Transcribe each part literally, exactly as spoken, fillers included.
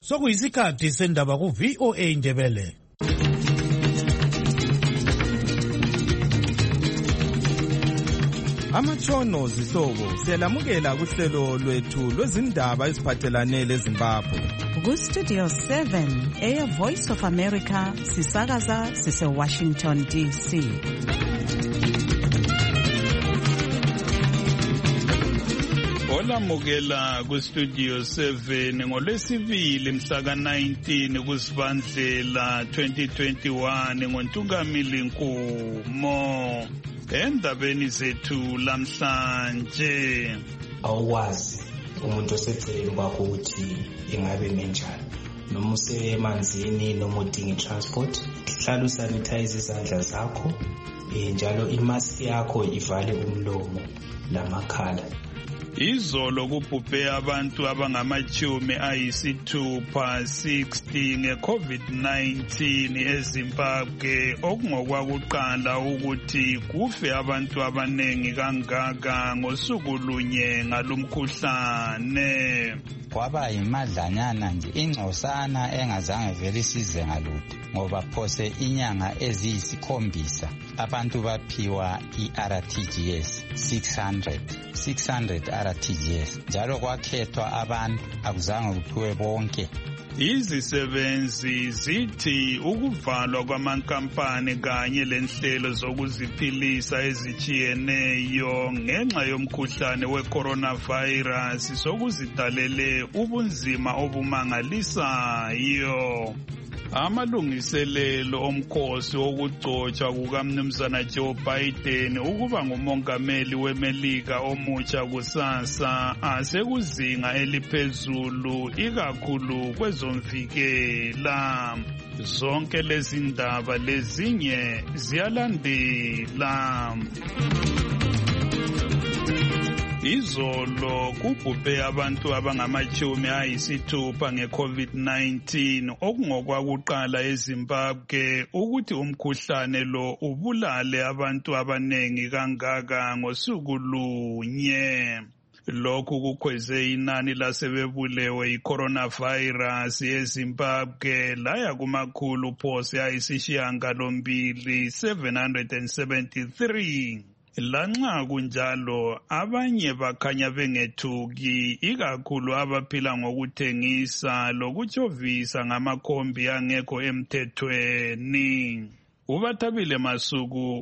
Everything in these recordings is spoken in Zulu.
sokuyisikhathi sendaba ku V O A Ndebele. Amatshono zihlobo siyalamukela kuhlelo lwethu lwezindaba eziphathelane leZimbabwe. Ku Studio seven, Air Voice of America, sisakaza sise Washington D C. Olamukela ku Studio seven ngolwesibili mhla ka nineteen kuSibandlela twenty twenty-one ngoNtungamili Nkumo. Endabeni zethu lamhlanje, awukwazi umuntu oseceleni kwakho ukuthi ingabe menjani, noma usemanzini noma udinga transport, hlala usanitize izandla zakho, njalo imask yakho ivale umlomo lamakhala. Izolo kubhubhe abantu abangamachumi ayisithupha sixty nge-COVID nineteen eZimbabwe, okungokwakuqala ukuthi kufe abantu abanengi kangaka ngosuku lunye ngalumkhuhlane. Kwaba yimadlanyana nje, ingcosana engazange vele isize ngalutho, ngoba phose inyanga eziyisikhombisa abantu baphiwa i-R T G S six hundred R T G S, njalo kwakhethwa abantu akuzange kuphiwe bonke. Izisebenzi zithi ukuvalwa kwamankampani kanye lenhlelo zokuziphilisa ezichiyeneyo ngenxa yomkhuhlane we-coronavirus sokuzidalele ubunzima obumangalisayo. Amalungiselelo omkhosi wokugcotshwa kukaMnumzana Joe Biden ukuba ngumongameli weMelika omutsha kusasa asekuzinga eliphezulu ikakhulu kwezomvikela. Zonke lezi ndaba lezinye ziyalandela. Izolo kubhubhe abantu abangamachumi ayisithupha nge-COVID nineteen, okungokwakuqala eZimbabwe ukuthi umkhuhlane lo ubulale abantu abanengi kangaka ngosuku lunye. Lokhu kukhweze inani lasebebulewe i-coronavirus eZimbabwe laya kumakhulu phose ayisishiyagalombili seven hundred seventy-three. Lanxa kunjalo abanye bakhanya bengethuki, ikakhulu abaphila ngokuthengisa lokutshovisa ngamakhombi angekho emthethweni. Ubathabile Masuku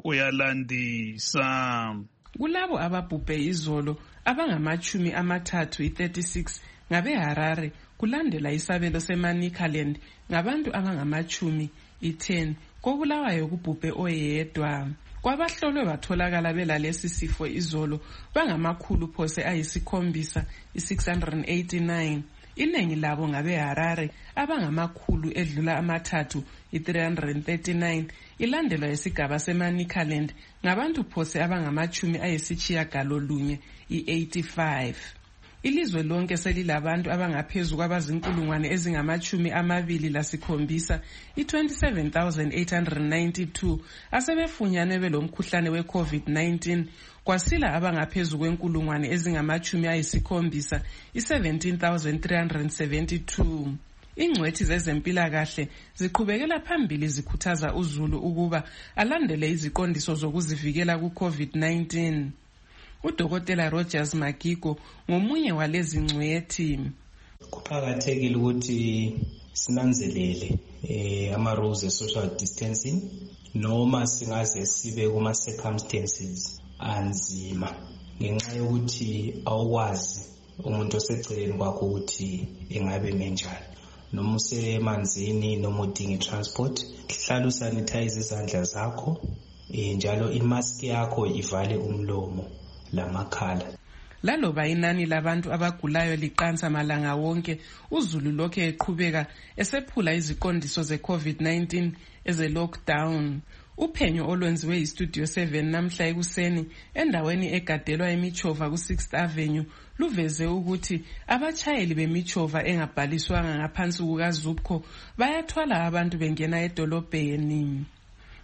uyalandisa. Kulabo ababhubhe izolo abangamachumi amathathu i-thirty-six ngabeHarare, kulandela isabelo seManicaland ngabantu abangamachumi i-ten, kobulawayo kubhubhe oyedwa. Kwabahlolwe batholakala belalesi sifo izolo bangamakhulu phose ayisikhombisa i-six hundred eighty-nine. Iningi labo ngabeHarare abangamakhulu edlula amathathu i-three hundred thirty-nine. Ilandelwa yesigaba seManicaland ngabantu phose abangamachumi ayisitshiyagalolunye i-eighty-five. Ilizwe lonke selilabantu abangaphezu kwabazinkulungwane ezingamachumi amabili lasikhombisa i-twenty-seven thousand eight hundred ninety-two asebefunyanwe belomkhuhlane we-COVID nineteen, kwasila abangaphezu kwenkulungwane ezingamachumi ayisikhombisa i-seventeen thousand three hundred seventy-two. Ingcwethi zezempilakahle ziqhubekela phambili zikhuthaza uZulu ukuba alandele iziqondiso zokuzivikela ku-COVID nineteen. Udokotela Rogers Magigo ngomunye walezi ngcwethi. Kuqakathekile ukuthi sinanzelele eh ama rules e social distancing noma singaze sibe kuma circumstances anzima, ngenxa yokuthi awukwazi umuntu oseceleni kwakho ukuthi engabe menjani, noma usemanzini noma udinga transport, hlala usanitize izandla zakho, njalo imask yakho ivale umlomo lamakhala. Laloba inani labantu abagulayo liqansa malanga wonke, uZulu lokhe eqhubeka esephula iziqondiso ze-COVID nineteen eze-lockdown. Uphenyo olwenziwe iStudio seven namhla ekuseni endaweni egadelwa emichova ku-sixth Avenue luveze ukuthi abachayeli bemichova engabhaliswanga ngaphansi kukaZupco bayathwala abantu bengena edolobheni.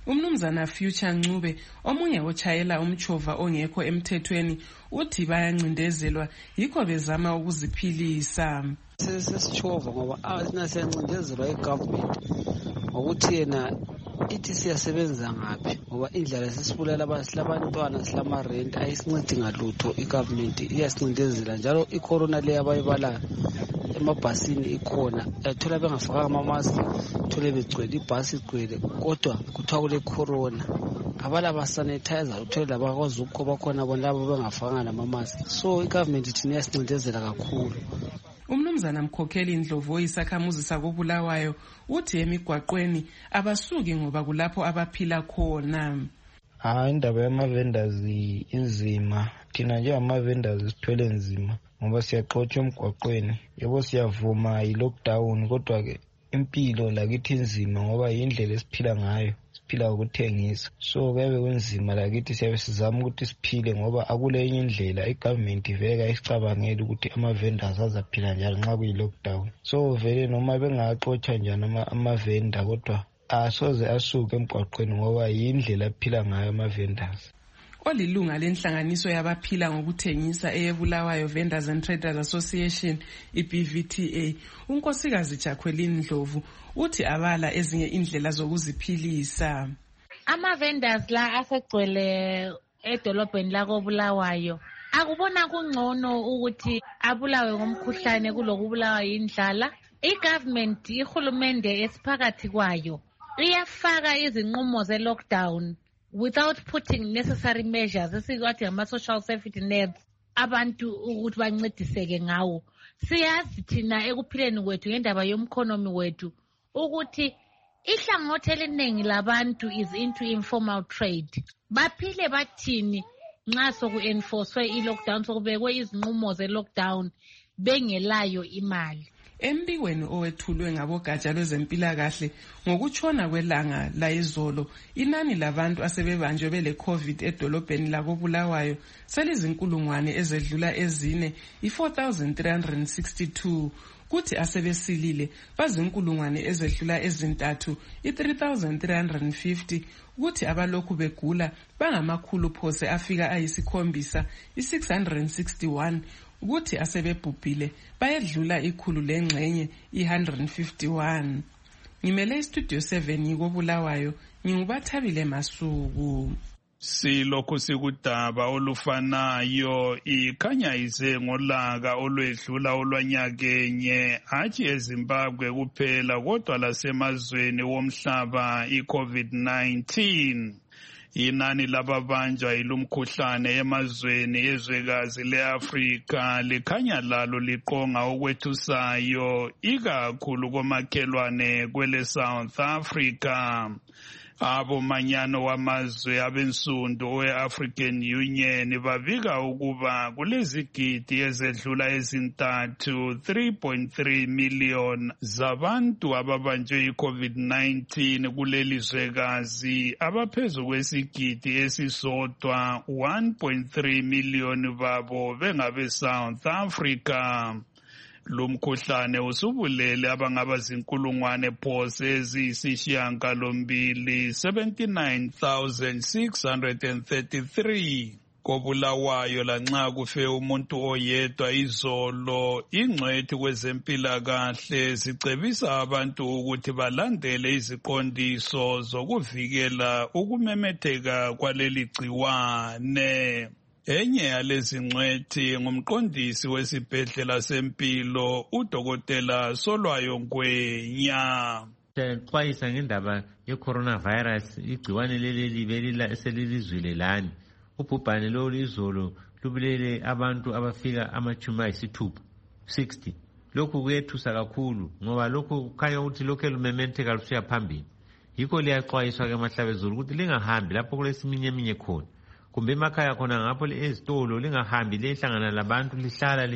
Umnumzana Future Ncube omunye ochayela umchova ongekho emthethweni uthi bayancindezelwa yikho bezama ukuziphilisa. Sesichova ngoba asina siyancindezelwa egovernment ngokuthi yena ithi siyasebenza ngaphi ngoba indlela sisibulala abantwana silama rent ayisincedi ngalutho. Igovernment iyasincindezela njalo icorona le abayibala emabhasini ikhona ethola bengafaka amamask thole begcwele ibhasi igcwele kodwa kuthiwa kule corona abala ba sanitizer uthole labakwazi ukukhoba khona bona labo bengafakanga namamask. So igovernment ithina iyasincindezela kakhulu. Umnumzana Mkhokheli Ndlovu isakhamuzi sakobulawayo uthi emigwaqweni abasuki ngoba kulapho abaphila khona. Ah, indaba yama-vendors inzima. Thina nje ama-vendors sithwele nzima ngoba siyaxotsha emgwaqweni. Yebo siyavuma i-lockdown kodwa ke impilo lakithi inzima ngoba yindlela esiphila ngayo. Siphila ukuthengisa. So kube kunzima lakithi siyabe sizama ukuthi siphile ngoba akule enye indlela igovernment iveka isicabangela ukuthi ama-vendors azaphila njalo nxa kuyi-lockdown. So vele noma bengaxotsha njani ama-vendor kodwa asoze asuke emgwaqweni ngoba yindlela aphila ngayo ama-vendors. Olilunga lenhlanganiso yabaphila ngokuthengisa eyebulawayo Vendors and Traders Association i-B V T A unkosikazi Jakhwelini Ndlovu uthi abala ezinye indlela zokuziphilisa. Ama-vendors la asegcwele edolobheni lakobulawayo akubona kungcono ukuthi abulawe ngomkhuhlane kulokubulawa yindlala. I-government ihulumende esiphakathi kwayo iyafaka izinqumo ze-lockdown without putting necessary measures esikwathi ngama-social safety nets abantu ukuthi bancediseke ngawo. Siyazi thina ekuphileni kwethu ngendaba yomkhonomi wethu ukuthi ihlangothi eliningi labantu is into informal trade. Baphile bathini nxa soku-enforcwe i-lockdown sokubekwe izinqumo ze-lockdown bengelayo imali. Embikweni owethulwe ngabogatsha lwezempilakahle ngokutshona kwelanga la izolo inani labantu asebebanjwe bele COVID edolobheni lakobulawayo selizinkulungwane ezedlula ezine i-four thousand three hundred sixty-two kuthi asebesilile bazinkulungwane ezedlula ezintathu i-three thousand three hundred fifty kuthi abalokhu begula bangamakhulu phose afika ayisikhombisa i-six hundred sixty-one ukuthi asebebhubhile bayedlula ikhulu lengxenye i-one hundred fifty-one. Ngimele istudio seven yikobulawayo ngingubathabile Masuku. Silokhu sikudaba olufanayo ikhanya ize ngolaka olwedlula olwanyakenye hatshi eZimbabwe kuphela kodwa lasemazweni womhlaba i-COVID nineteen. Inani lababanjwa ilumkhuhlane emazweni ezwekazi le-Afrika likhanya lalo liqonga okwethusayo ikakhulu komakhelwane kwele South Africa. Abomanyano wamazwe abensundu we-African Union babika ukuba kulezigidi ezedlula ezintathu three point three million zabantu ababanjwe i-COVID nineteen kuleli zwekazi abaphezu kwesigidi esisodwa one point three million babo bengabe South Africa. Lumkhuhlane usubulele abangaba zinkulungwane phose eziyisishiyagalombili seventy-nine thousand six hundred thirty-three. Kobulawayo lanxa kufe umuntu oyedwa izolo ingcwethi kwezempilakahle zicebisa abantu ukuthi balandele iziqondiso zokuvikela ukumemetheka kwaleli gciwane. Enye yalezi ngcwethi ngumqondisi wesibhedlela sempilo udokotela Solwayo Ngwenya. Xwayisa ngendaba ye-coronavirus igciwane leli libelila eselilizwile lani. Ubhubhane lolu izolo lubulele abantu abafika amachumi ayisithupha sixty. Lokhu kuyethusa kakhulu ngoba lokhu kukhanya ukuthi lokhu lumemetheka lusiya phambili. Yikho liyaxwayiswa ke mahlabezulu ukuthi lingahambi lapho kulesiminya eminye khona. Kumbe emakhaya khona ngapho ezitolo lingahambi lihlangana labantu lihlala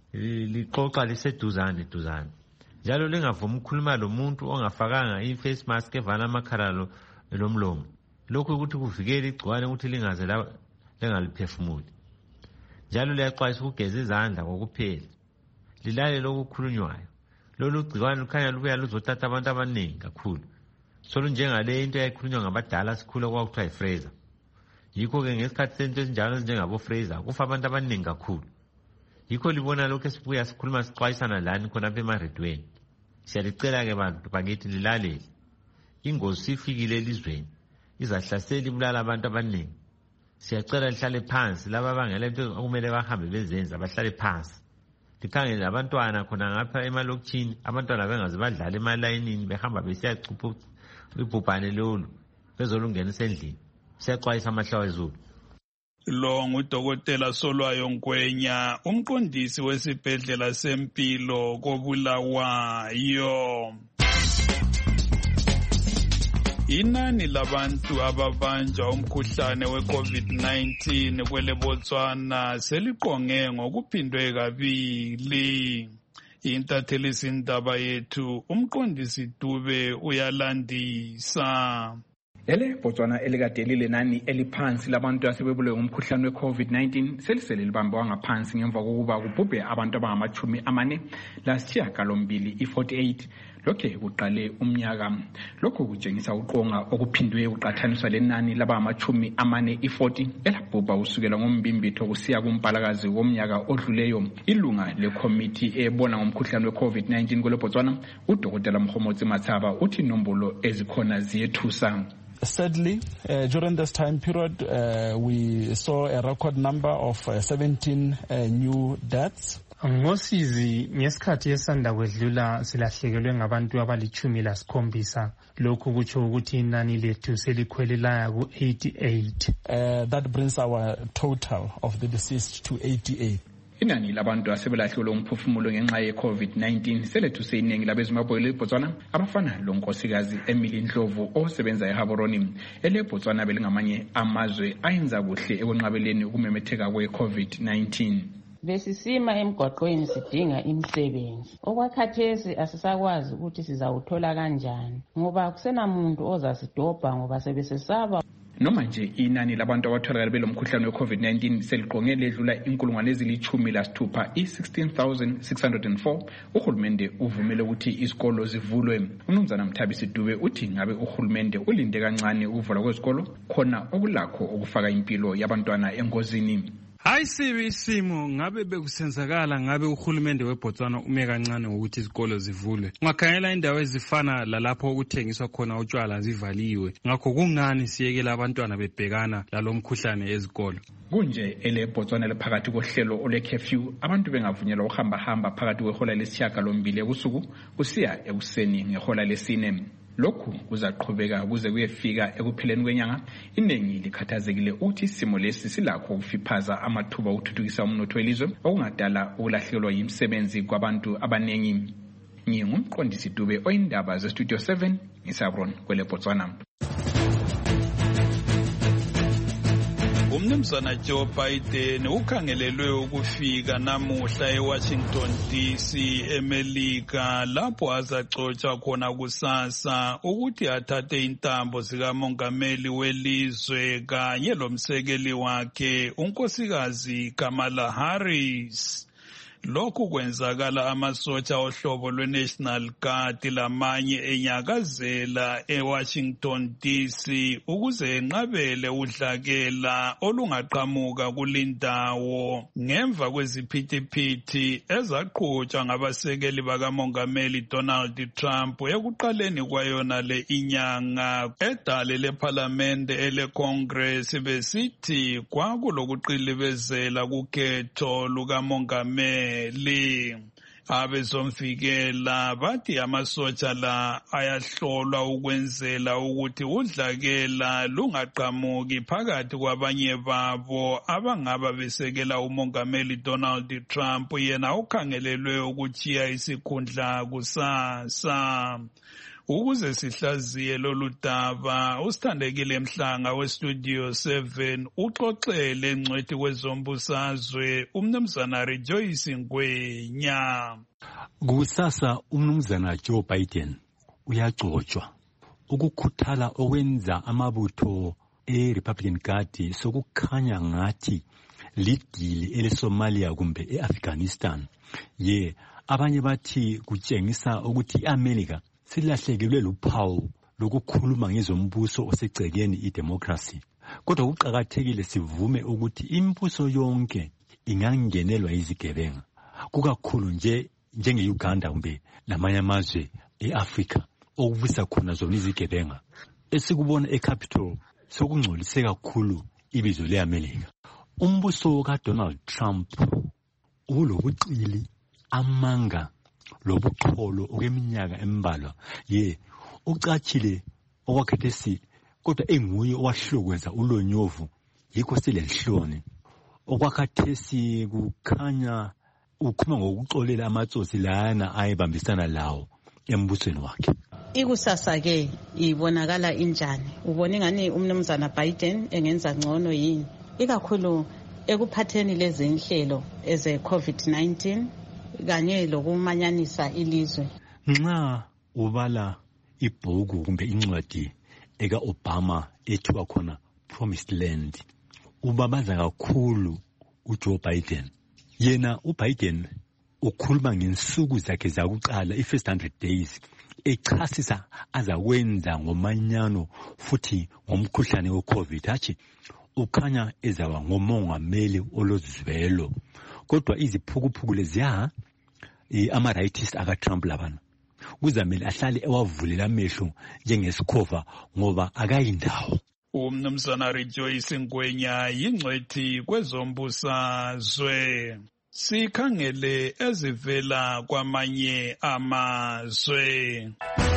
lixoxa liseduzane duzane. Njalo lingavumi ukukhuluma lomuntu ongafakanga i-face mask evala amakhala lomlomo. Lokhu ukuthi kuvikele igciwane ukuthi lingaze lingaliphefumuli. Njalo liyaxwayisa ukugeza izandla kokuphela. Lilale lokukhulunywayo. Lolu gciwane lukhanya lubuya luzothatha abantu abaningi kakhulu. solunjengale into eyayikhulunywa ngabadala sikhula kwakuthiwa yi-Fraser. Yikho-ke ngesikhathi sento ezinjalo ezinjengabo-Fraser kufa abantu abaningi kakhulu. Yikho libona lokhu esibuya sikhuluma sixwayisana lani khonapha emaredweni. Siyalicela-ke bantu bakithi lilalele. Ingozi sifikile elizweni izahlasela ibulala abantu abaningi. Siyacela lihlale phansi, laba abangela into okumele bahambe bezenza bahlale phansi. Likhangele abantwana khona ngapha emalokishini, abantwana bengaze badlala emalayinini behamba besiyacupha ibhubhane lolu bezolungenisa endlini. Siyaxwayisa amahlawa ezulu. Lo ngudokotela Solwayo Ngwenya, umqondisi wesibhedlela sempilo koBulawayo. Inani labantu ababanjwa umkhuhlane we-COVID nineteen kwele Botswana seliqonge ngokuphindwe kabili. Intathelizindaba yethu umqondisi Dube uyalandisa. Ele Botswana elikadelile nani eliphansi labantu asebebulewe ngumkhuhlane we-COVID nineteen selisele libambe ngaphansi ngemva kokuba kubhubhe abantu abangamachumi amane lasishiyagalombili i-forty-eight. Lokhe kuqale umnyaka. Lokho kutshengisa uqonga okuphindwe uqathaniswa lenani laba amachumi amane i-forty elabhubha usukela ngombimbitho kusiya kumpalakazi womnyaka odluleyo. Ilunga lekomiti ebona ngomkhuhlane we-COVID nineteen kwele Botswana udokotela Mkhomotsi Matsaba uthi inombolo ezikhona ziyethusa. Sadly, uh, during this time period, uh, we saw a record number of uh, seventeen uh, new deaths. Ngosizi ngesikhathi esanda kwedlula silahlekelwe ngabantu abalichumi lasikhombisa. Lokhu kutsho ukuthi inani lethu selikhwelelaya ku eighty-eight. Uh, that brings our total of the deceased to eighty-eight. Inani labantu asebelahlelwe umphefumulo ngenxa ye-COVID nineteen selethuse iningi labezimbabwe leBotswana abafana lonkosikazi Emily Ndlovu osebenza eHaboroni. Ele Botswana belingamanye amazwe ayenza kuhle ekwenqabeleni ukumemetheka kwe-COVID nineteen. Besisima emgwaqweni sidinga imisebenzi. Okwakhathesi asisakwazi ukuthi sizawuthola kanjani ngoba akusenamuntu ozasidobha ngoba sebesesaba. Noma nje inani labantu abatholakala belomkhuhlane we-COVID nineteen seliqonge ledlula inkulungwane ezilichumi lasithupha i-sixteen thousand six hundred four. Uhulumende uvumele ukuthi izikolo zivulwe. Umnumzana Mthabisi Dube uthi ngabe uhulumende ulinde kancane ukuvula kwezikolo khona okulakho ukufaka impilo yabantwana engozini. Hayi sibi isimo ngabe bekusenzakala ngabe uhulumende weBotswana ume kancane ukuthi izikolo zivulwe. Ungakhangela indawo ezifana lalapho okuthengiswa khona utshwala zivaliwe. Ngakho kungani siyekela abantwana bebhekana lalomkhuhlane ezikolo. Kunje ele Botswana lephakathi kohlelo ole curfew abantu bengavunyelwa ukuhamba hamba phakathi kwehola lesishiyagalombili ebusuku kusiya ekuseni ngehola lesine. Lokhu kuzaqhubeka kuze kuyefika ekupheleni kwenyanga. Iningi likhathazekile ukuthi isimo lesi silakho ukufiphaza amathuba okuthuthukisa umnotho welizwe okungadala ukulahlekelwa yimisebenzi kwabantu abaningi. Ngingumqondisi Dube oyindaba ze Studio seven ngisabron kwele Botswana. Umnumzana Joe Biden ukhangelelwe ukufika namuhla eWashington D C eMelika lapho azacotshwa khona kusasa ukuthi athathe intambo zikamongameli welizwe kanye lomsekeli wakhe unkosikazi Kamala Harris. Lokhu kwenzakala amasotsha ohlobo lwe-National Guard lamanye enyakazela eWashington D C ukuze enqabele udlakela olungaqhamuka kulindawo ngemva kweziphithiphithi ezaqhutshwa ngabasekeli bakamongameli Donald Trump ekuqaleni kwayona le inyanga. Edale lephalamende ele-Congress besithi kwakulokuqilibezela kukhetho lukamongameli. Le abezomvikela bathi amasotsha la ayahlolwa ukwenzela ukuthi udlakela lungaqhamuki phakathi kwabanye babo abangaba besekela umongameli Donald Trump yena ukhangelelwe ukuchiya isikhundla kusasa. Ukuze sihlaziye lolu daba usithandekile Mhlanga weStudio seven uxoxele ngcwethi kwezombusazwe umnumzana Rejoice Ngwenya. Kusasa umnumzana Joe Biden uyagcotshwa ukukhuthala okwenza amabutho e-Republican Party sokukhanya ngathi lidili ele-Somalia kumbe e-Afghanistan. Ye abanye bathi kutshengisa ukuthi iAmerica silahlekelwe luphawu lokukhuluma ngezombuso osegcekeni idemocracy. Kodwa kuqakathekile sivume ukuthi imibuso yonke ingangenelwa izigebenga, kukakhulu nje njenge-Uganda kumbe namanye amazwe e-Afrika okuvisa khona zona izigebenga. Esikubona eCapitol sokungcolise kakhulu ibizo le-Amerika. Umbuso kaDonald Trump ulobuqili, amanga lobuqholo okweminyaka embalwa. Ye ucachile okwakhathesi, kodwa enguye owahlokwenza ulonyovu yikho silenhloni. Okwakhathesi kukhanya ukhuma ngokuxolela amatsotsi lana ayebambisana lawo embusweni wakhe. Ikusasa ke ibonakala injani? Ubone ngani umnumzana Biden engenza ngcono yini? Ikakhulu ekuphatheni lezi inhlelo eze COVID nineteen kanye lokumanyanisa ilizwe. Nxa ubala ibhuku kumbe incwadi eka Obama ethiwa khona Promised Land, ubabaza kakhulu uJoe Biden. Yena uBiden ukhuluma ngensuku zakhe zakuqala i-first hundred days, echasisa azakwenza ngomanyano futhi ngomkhuhlane we-COVID. Hachi ukhanya ezaba ngomongameli olozwelo. Kodwa iziphukuphuku leziya ama-rightist aka-Trump labana kuzamele ahlale ewavulela amehlo njengesikhova ngoba akayindawo. Umnumzana Rejoice Ngwenya yingcwethi kwezombusazwe. Sikhangele ezivela kwamanye amazwe.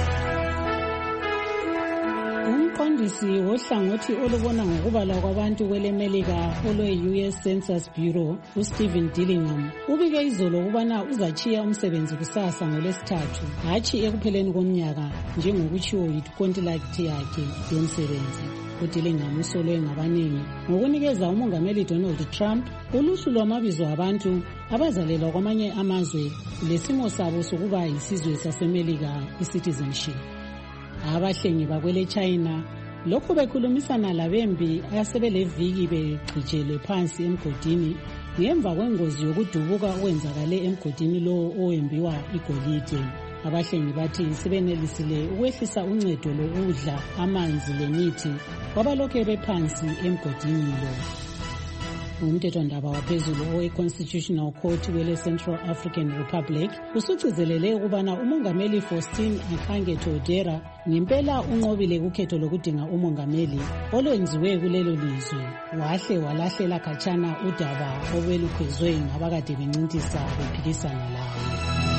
Umqondisi wohlangothi olubona ngokubalwa kwabantu kwelemelika olwe-U S Census Bureau uStephen Dillingham ubike izolo ukubana uzachiya umsebenzi kusasa ngolesithathu, hatshi ekupheleni komnyaka njengokutshiwo yikontilakthi yakhe yomsebenzi. UDillingham usolwe ngabaningi ngokunikeza umongameli Donald Trump uluhlu lwamabizo abantu abazalelwa kwamanye amazwe lesimo sabo sokuba yisizwe sasemelika i-citizenship. Abahlengi bakwele China lokhu bekhulumisana labembi asebeleviki begqijelwe phansi emgodini ngemva kwengozi yokudubuka okwenzakale emgodini lo owembiwa igolide. Abahlengi bathi sebenelisile ukwehlisa uncedo lokudla, amanzi lemithi kwabalokhe bephansi emgodini lo. Umthethwandaba waphezulu owe-Constitutional Court wele Central African Republic usucizelele ukubana umongameli Faustin Archange Touadera ngempela unqobile kukhetho lokudinga umongameli olwenziwe kulelo lizwe. Wahle walahlela khatshana udaba obelukhwezwe ngabakade bencintisa bephikisana lawo.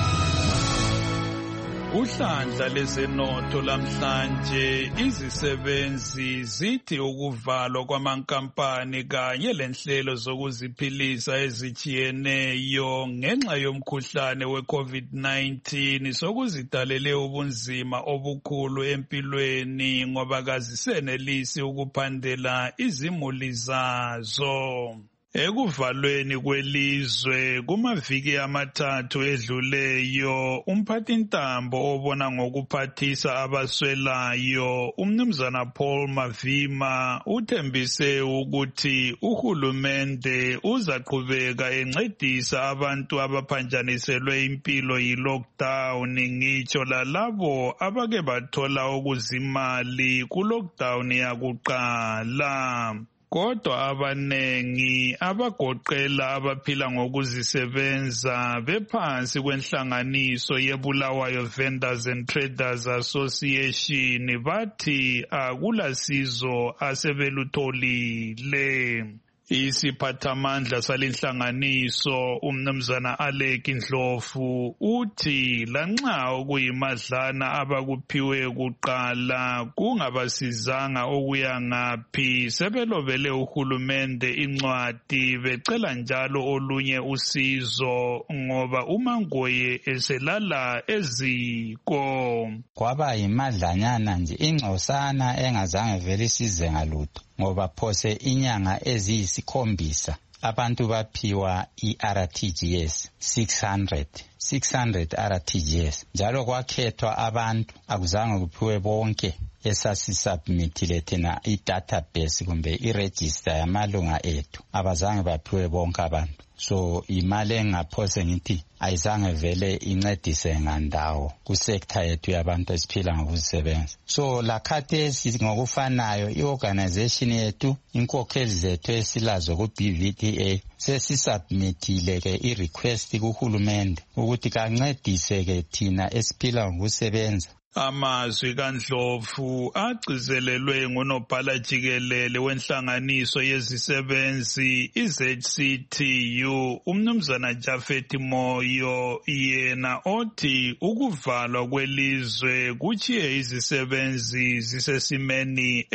Uhlandla lezenotho lamhlanje izisebenzi zithi ukuvalwa kwamankampani kanye lenhlelo zokuziphilisa ezijiyeneyo ngenxa yomkhuhlane we-COVID nineteen sokuzidalele ubunzima obukhulu empilweni ngoba kazisenelisi ukuphandela izimuli zazo. Ekuvalweni kwelizwe kumaviki amathathu edluleyo, umphathintambo obona ngokuphathisa abaswelayo umnumzana Paul Mavima uthembise ukuthi uhulumende uzaqhubeka encedisa abantu abaphanjaniselwe impilo yi-lockdown, ngitsho lalabo abake bathola ukuzimali ku-lockdown yakuqala. Kodwa abanengi abagoqela abaphila ngokuzisebenza bephansi kwenhlanganiso yeBulawayo Vendors and Traders Association bathi akulasizo asebelutholile. Isiphathamandla salenhlanganiso umnumzana Alec Ndlovu uthi lanxa okuyimadlana abakuphiwe kuqala kungabasizanga okuya ngaphi, sebelobele uhulumende incwadi becela njalo olunye usizo ngoba uMangoye eselala eziko. Kwaba yimadlanyana nje ingcosana engazange vele isize ngalutho ngoba phose inyanga eziyisikhombisa abantu baphiwa i-R T G S six hundred R T G S njalo kwakhethwa abantu akuzange kuphiwe bonke esasisubmithile thina i-database kumbe i-register yamalunga ethu, abazange baphiwe bonke abantu. so imali engaphose ngithi ayizange vele incedise ngandawo kusekta yethu yabantu esiphila ngokuzisebenza. So lakhathesi ngokufanayo i-organization yethu inkokheli zethu esilazo ku-B V D A sesisubmithile ke i-request kuhulumende ukuthi kancedise ke thina esiphila ngokusebenza. Amazwi kaNdlovu agcizelelwe ngunobhala jikelele wenhlanganiso yezisebenzi i-Z C T U umnumzana Jafet Moyo, yena othi ukuvalwa kwelizwe kuchiye izisebenzi zisesimeni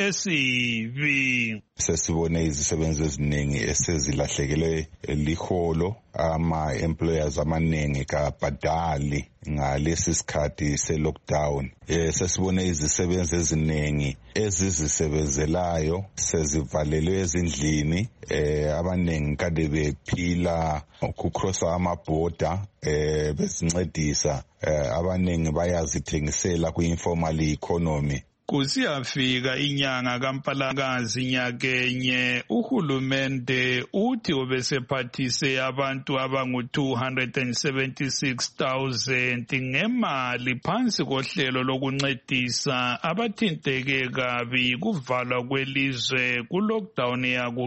esibi. Sesibone izisebenzi eziningi esezilahlekelwe liholo, ama employers amaningi kabhadali ngalesi sikhathi se-lockdown. Eh sesibone izisebenzi eziningi ezizisebenzelayo sezivalelwe ezindlini, eh abaningi kade bephila ukukrossa amaborder eh bezincedisa, eh abaningi bayazithengisela ku-informal economy. Kusiyafika inyanga kaMpalakazi nyakenye uhulumende uthi ubesephathise abantu abangu two hundred seventy-six thousand ngemali phansi kohlelo lokuncedisa abathinteke kabi kuvalwa kwelizwe ku-lockdown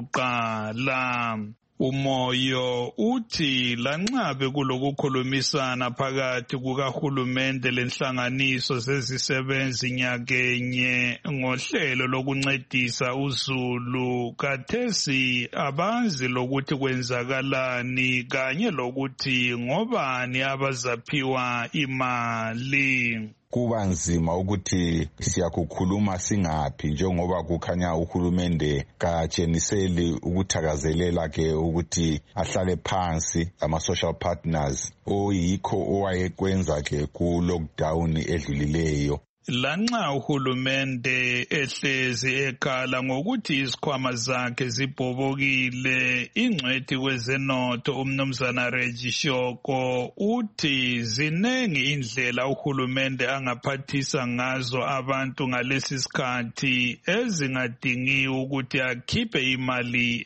yakuqala. Umoyo uthi lanxabe kulokukhulumisana phakathi kukahulumende lenhlanganiso zezisebenzi nyakenye ngohlelo lokuncedisa uzulu, kathesi abazi lokuthi kwenzakalani kanye lokuthi ngobani abazaphiwa imali. Kuba nzima ukuthi siyakukhuluma singaphi njengoba kukhanya uhulumende katsheniseli ukuthakazelela ke ukuthi ahlale phansi ama social partners oyikho owayekwenza ke ku lockdown edlulileyo. Lanxa uhulumende ehlezi ekhala ngokuthi isikhwama zakhe zibhobokile, ingcwethi kwezenotho umnumzana Reggie Shoko uthi zinengi indlela uhulumende angaphathisa ngazo abantu ngalesi sikhathi ezingadingi ukuthi akhiphe imali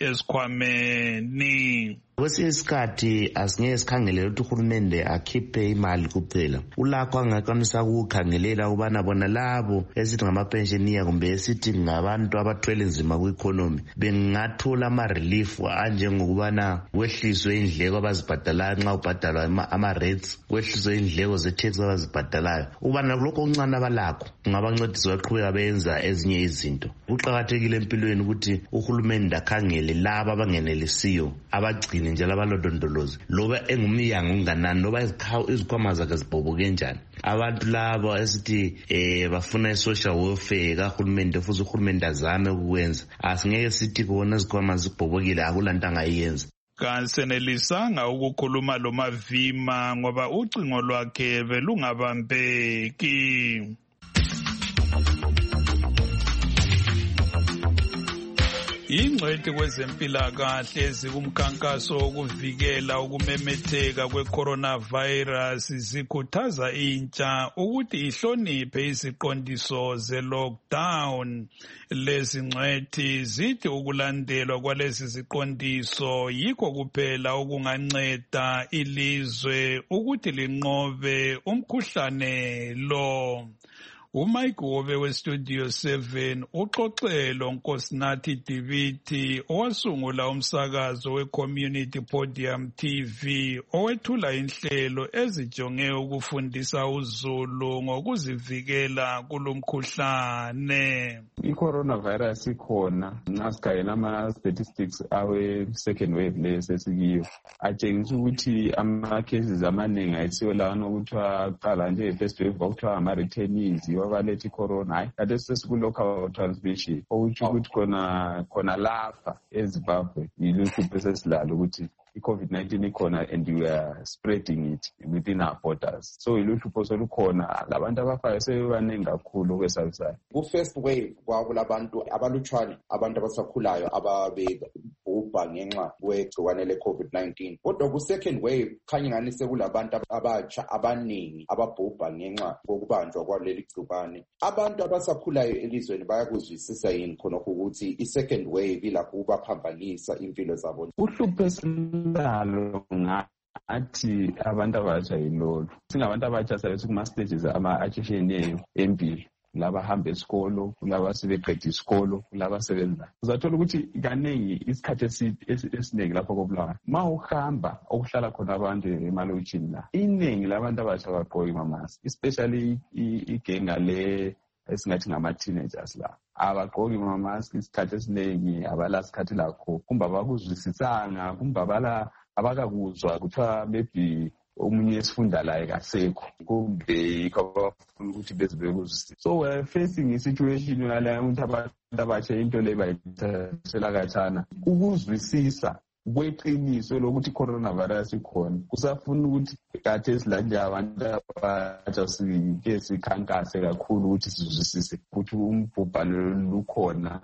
esikhwameni. Kwesinye isikhathi asingeke sikhangelele ukuthi uhulumende akhiphe imali kuphela, ulakho angakwanisa ukukhangelela ukubana bona labo esithi ngamapensioniya kumbe esithi ngabantu abathwele nzima ku-economy bengathola ama-relief anjengokubana kwehliswe indleko abazibhadalayo nxa ubhadalwa ama-rates, kwehliswe indleko ze-tax abazibhadalayo, ukubana lokho okuncane abalakho kungabancedisa baqhubeka benza ezinye izinto. Kuqakathekile empilweni ukuthi uhulumende akhangele labo abangenelisiyo, abagcine njalo abalodondolozi, loba engumyanga unganani, loba izikhwama zakhe zibhoboke njani. Abantu labo esithi eh bafuna i-social welfare kahulumende, futhi uhulumende azame ukwenza, asingeke sithi bona izikhwama zibhobokile akulanto angayenza. Kansenelisanga ukukhuluma lo Mavima ngoba ucingo lwakhe belungabambeki. Ingcwethi kwezempilakahle ezikumkhankaso wokuvikela ukumemetheka kwe-coronavirus zikhuthaza intsha ukuthi ihloniphe iziqondiso ze-lockdown. Lezi ngcwethi zithi ukulandelwa kwalezi ziqondiso yikho kuphela okunganceda ilizwe ukuthi linqobe umkhuhlane lo. uMike Wobe weStudio seven uxoxelo Nkosinathi Diviti owasungula umsakazo weCommunity Podium T V owethula inhlelo ezijonge ukufundisa uzulu ngokuzivikela kulomkhuhlane. I-coronavirus ikhona, nxa sikhangela ama-statistics awe-second wave lesesikiyo atshengisa ukuthi ama-cases amaningi ayisiwo lawana okuthiwa aqala nje-first wave okuthiwa ama-returnees wabalethi corona, hayi kade sesiku-local transmission, okutsho ukuthi khona khona lapha eZimbabwe yiluhlupho esesilalo ukuthi i-COVID nineteen ikhona and we are spreading it within our borders. So iluhlupho solukhona, labantu abafayo sebebaningi kakhulu okwesabisayo. Ku-first wave kwakulabantu abalutshwane, abantu abasakhulayo ababebhubha ababhubha ngenxa kwegciwane le-COVID nineteen. Kodwa ku-second wave khanye ngani sekulabantu abatsha abaningi ababhubha ngenxa kokubanjwa kwaleli gciwane. Abantu abasakhulayo elizweni bayakuzwisisa yini khonokho ukuthi i-second wave ilapho kubaphambanisa impilo zabo? Uhlupho esilalo ngathi abantu abatsha yilolo. Singabantu abatsha sabe sikuma-stages ama-atshiyeneyo empilo. Laba hamba esikolo, laba sebeqeda isikolo, laba sebenza. Uzathola ukuthi kaningi isikhathi esiningi lapho koBulawayo. Ma uhamba okuhlala khona abantu emalokishini la. Iningi labantu abasha bagqoka ama-mask, especially igenga le esingathi ngama-teenagers la. Abagqoki ama-mask isikhathi esiningi abala sikhathi lakho. Kumbe abakuzwisisanga, kumbe abala abakakuzwa kuthiwa maybe omunye esifunda la ekasekho kumbe ikho ukuthi bezibekuzwisisa. So we are facing a situation yala ukuthi abantu abatsha into le bayithela kathana ukuzwisisa kweqiniso lokuthi coronavirus ikhona. Kusafuna ukuthi kade esilanje abantu abatsha sike sikhankase kakhulu ukuthi sizwisise ukuthi umbhubhane lukhona.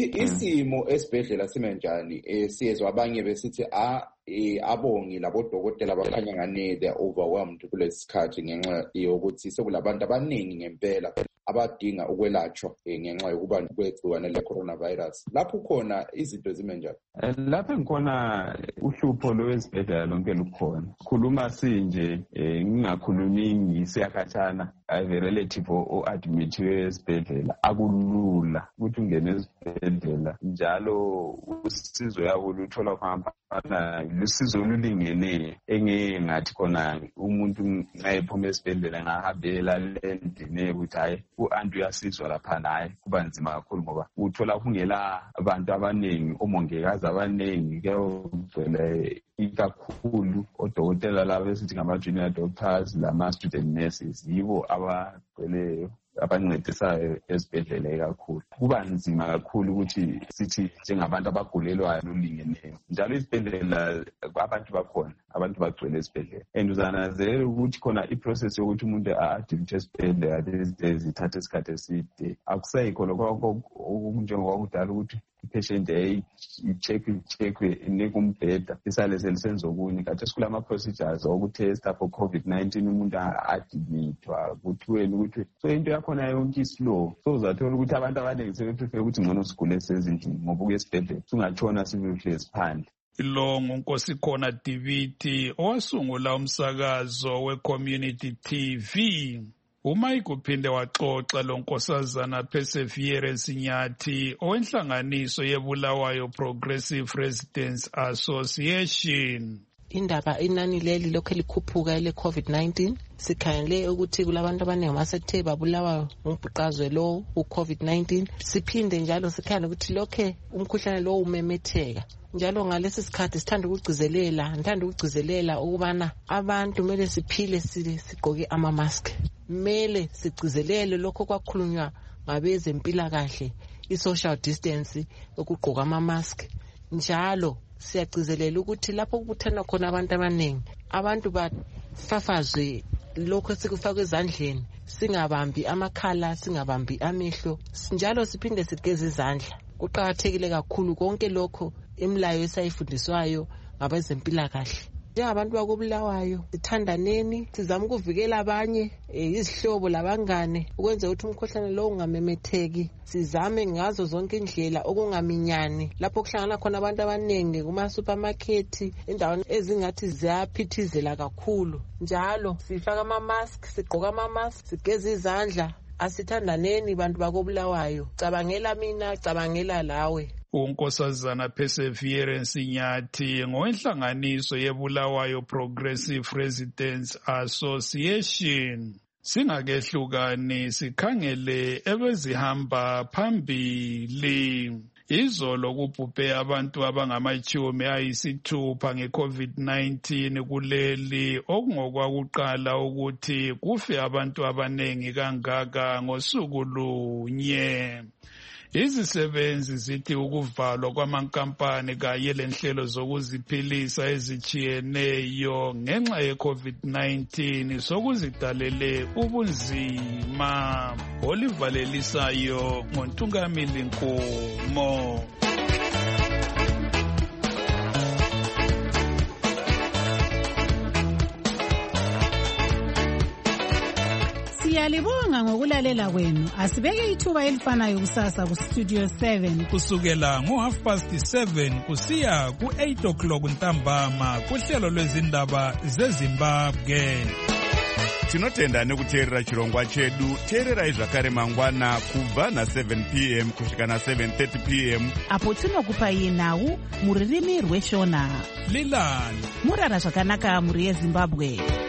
Isimo esibhedlela simenjani? Siyezwa abanye besithi a abongi labodokotela bakhanya ngane they are overwhelmed kulesi sikhathi ngenxa yokuthi sekulabantu abaningi ngempela abadinga ukwelatshwa ngenxa yokuba kwegciwane le-coronavirus. Lapho khona izinto zimenjani? Lapho ngikhona uhlupho lwezibhedlela lonke lukhona. Khuluma sinje ngingakhulumi ngisiyakhathana ave relative o-admithiwe esibhedlela akulula ukuthi ungene esibhedlela njalo usizo yabo luthola khona lusizo olulingene engeke ngathi khona umuntu ngayephuma esibhedlela ngahambela lendine ukuthi hayi u-anti uyasizwa lapha naye kuba nzima kakhulu ngoba uthola kungela abantu abaningi omongikazi abaningi kuyogcwele ikakhulu odokotela laba esithi ngama-junior doctors lama-student nurses yibo abagcweleyo abancedisayo esibhedlela kakhulu. Kuba nzima kakhulu ukuthi sithi njengabantu abagulelwayo nolingeneyo njalo isibhedlela abantu bakhona abantu bagcwele esibhedlela and uzananzelela ukuthi khona iprocess yokuthi umuntu a-admit esibhedlela these days ithatha isikhathi eside. Akusekho lokho okunjengokwakudala ukuthi i-patient i-check i-checkwe inikwe umbheda isale selisenza okunye. Kade esikulama-procedures okutesta for COVID nineteen umuntu a-admithwa kuthiweni ukuthi so into yakhona yonke islow. So uzathola ukuthi abantu abaningi sebeprefer ukuthi ngcono sigule sezindlini ngoba ukuya esibhedlela singatshona sihlezi phandle. Lo nguNkosikhona Dibiti owasungula umsakazo we-Community T V. Umike uphinde waxoxa lo Nkosazana Perseverance Nyathi owenhlanganiso yeBulawayo Progressive Residents Association. Indaba inani leli lokho likhuphuka ele-COVID nineteen sikhangele ukuthi kulabantu abaningi abasethe babulawa umbhuqazwe lo u-COVID nineteen. Siphinde njalo sikhangele ukuthi lokhe umkhuhlane lo umemetheka njalo ngalesi sikhathi sithanda ukugcizelela ngithanda ukugcizelela ukubana abantu kumele siphile sigqoke ama-mask. Mele sigcizelele lokho kwakhulunywa ngabezempilakahle i-social distance ukugqoka ama-mask. Njalo siyagcizelela ukuthi lapho kubuthana khona abantu abaningi abantu bafafazwe lokho sikufaka ezandleni, singabambi amakhala, singabambi amehlo, njalo siphinde sigeze izandla. Kuqakathekile kakhulu konke lokho imilayo esayifundiswayo ngabezempilakahle. Njengabantu bakoBulawayo sithandaneni, sizama ukuvikela abanye izihlobo labangane ukwenza ukuthi umkhuhlane lo ungamemetheki. Sizame ngazo zonke indlela okungaminyani lapho kuhlangana khona abantu abaningi kuma-supermarket, indawo ezingathi ziyaphithizela kakhulu. Njalo sifaka ama-mask, sigqoka ama-mask, sigeze izandla. Asithandaneni bantu bakoBulawayo. Cabangela mina, cabangela lawe. uNkosazana Perseverance Nyathi ngowenhlanganiso yeBulawayo Progressive Residents Association. Singakehlukani sikhangele ebezihamba phambili. Izolo kubhubhe abantu abangamachumi ayisithupha nge-COVID nineteen kuleli okungokwakuqala ukuthi kufe abantu abanengi kangaka ngosuku lunye. Izisebenzi zithi ukuvalwa kwamankampani kanye lenhlelo zokuziphilisa ezichiyeneyo ngenxa ye-COVID nineteen sokuzidalele ubunzima. Olivalelisayo ngoNtungamili Nkomo. Siyalibonga ngokulalela kwenu. Asibeke ithuba elifanayo kusasa ku Studio seven. Kusukela ngo half past seven kusiya ku eight o'clock ntambama kuhlelo lwezindaba zeZimbabwe. Tinotenda nekuteerera chirongwa chedu. Teererai zvakare mangwana kubva na seven p m kusvika na seven thirty p m apo tinokupai nhau muririmi rweshona. Lilani murara zvakanaka muri yeZimbabwe.